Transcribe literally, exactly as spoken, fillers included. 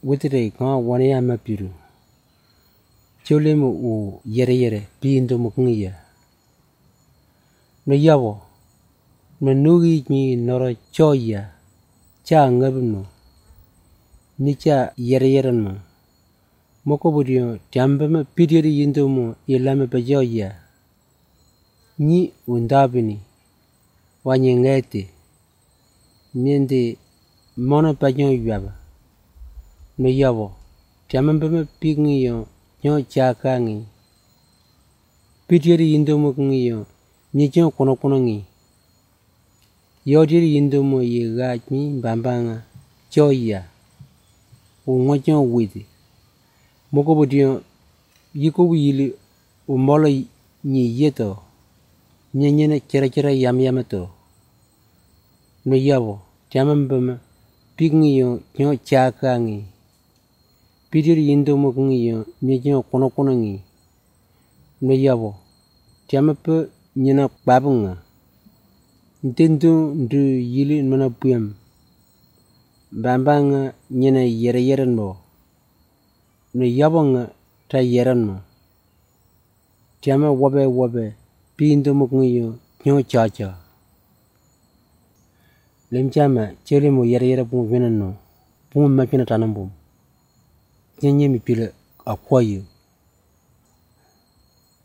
witire ka wani ya mapiru chole mu u yere yere pindo mu ngiya no yabo no nugi ni noro choya cha ngabno ni cha yere yere no moko budio jambe ma pidiri yindo mu yelame ba joya ni undabini wanye ngete miende mono pa nyo yaba no yabo jambe ma pingi yo nyo cha kangi pidiri yindo mu ngiyo ni jo kono kono ngi yodiri yindo mu ye ga mi bambanga joya u ngojo widi moko budio yiko wili u molo ni yeto nyenyene kera kera yam yam to no yabo jamamba pingi yo nyo cha kangi pidiri yindo mu ngiyo ni jo kono kono ngi no yabo jamapa nyina babunga ntendo ndu yili mana puyam bambanga nyina yere yere no no yabonga ta yere no jama wabe wabe pindo mu ngiyo nyo cha cha lem jama chere mo yere yere bu vena no bu ma pina tanambu nyenye mi pile akwayo